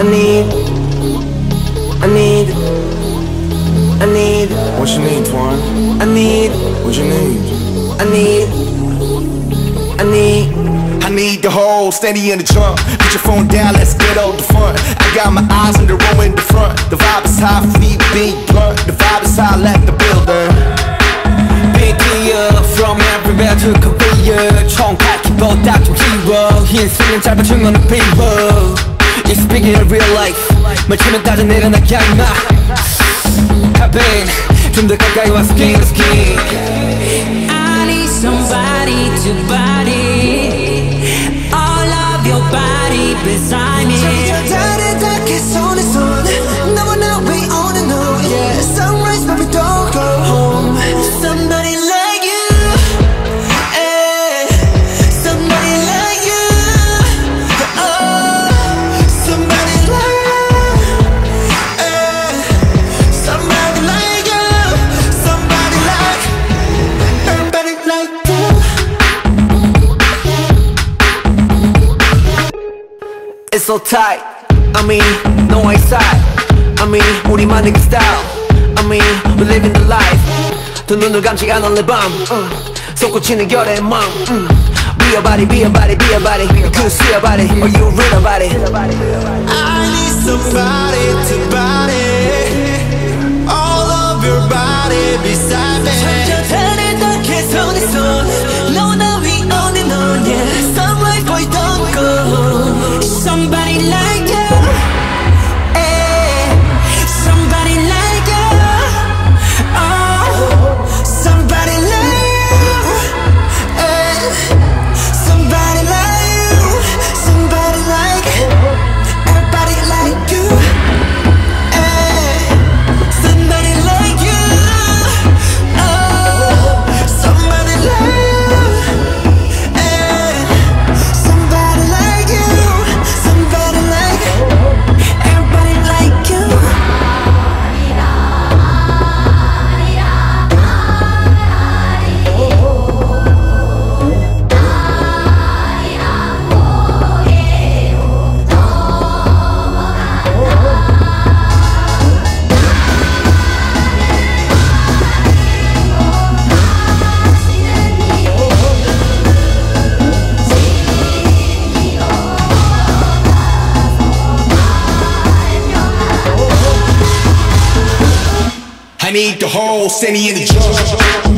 I need. What you need, Twan? I need. What you need? I need the whole steady in the trunk. Put your phone down, let's get out the front. I got my eyes on the row in the front. The vibe is high, feet beat blunt. The vibe is high, let the builder. Big deal from everywhere to Korea. 총칼기보다 좀 키워. 흰수는 짧아진 건 비워. You're speaking in real life. 말 치면 따져 내려나게 임마. I've been 좀 더 가까이 와 skin to skin. I need somebody to body all of your body beside me. 다르게 손에 손 너무나 we on and on. Yeah, sunrise but we don't go home. Somebody like you, eh? Somebody like you, oh. Somebody like you, eh? Somebody like you, somebody like, everybody like you. It's so tight. I mean, no outside. I mean, 우리만의 그 style. I mean, we're living the life. 두 눈을 감지 않은 내 밤. 솟구치는 결의 맘. Be a body, be a body, be a body. You could see a body, or you read about it. I need somebody to body all of your body beside me. 다르게 손에 손 너무나 we on and on. Yeah, sunlight boy don't go. Somebody like you, eh? Somebody like you, oh. Somebody like you, eh? Somebody like you, somebody like, everybody like you, eh? Somebody like you, oh. Somebody like you, eh? Somebody like you, somebody like, everybody like you. I need the whole city in the trunk.